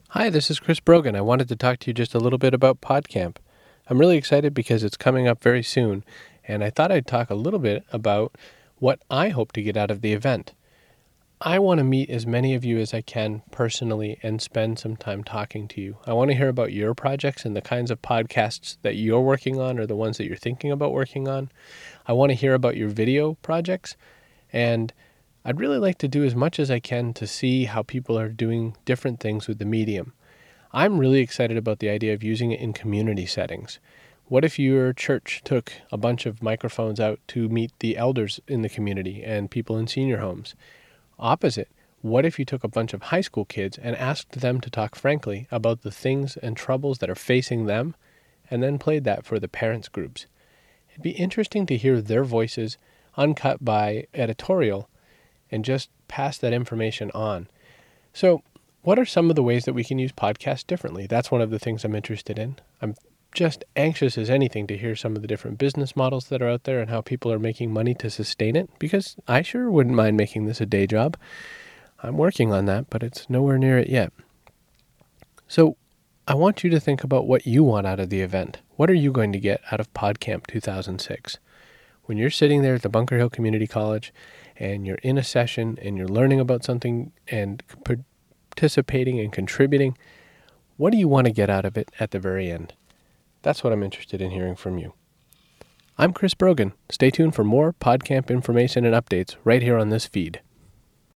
Hi, this is Chris Brogan. I wanted to talk to you just a little bit about PodCamp. I'm really excited because it's coming up very soon, and I thought I'd talk a little bit about what I hope to get out of the event. I want to meet as many of you as I can personally and spend some time talking to you. I want to hear about your projects and the kinds of podcasts that you're working on or the ones that you're thinking about working on. I want to hear about your video projects, and I'd really like to do as much as I can to see how people are doing different things with the medium. I'm really excited about the idea of using it in community settings. What if your church took a bunch of microphones out to meet the elders in the community and people in senior homes? Opposite, what if you took a bunch of high school kids and asked them to talk frankly about the things and troubles that are facing them, and then played that for the parents' groups? It'd be interesting to hear their voices uncut by editorial and just pass that information on. So, what are some of the ways that we can use podcasts differently? That's one of the things I'm interested in. I'm just anxious as anything to hear some of the different business models that are out there and how people are making money to sustain it, because I sure wouldn't mind making this a day job. I'm working on that, but it's nowhere near it yet. So, I want you to think about what you want out of the event. What are you going to get out of PodCamp 2006? When you're sitting there at the Bunker Hill Community College and you're in a session and you're learning about something and participating and contributing, what do you want to get out of it at the very end? That's what I'm interested in hearing from you. I'm Chris Brogan. Stay tuned for more PodCamp information and updates right here on this feed.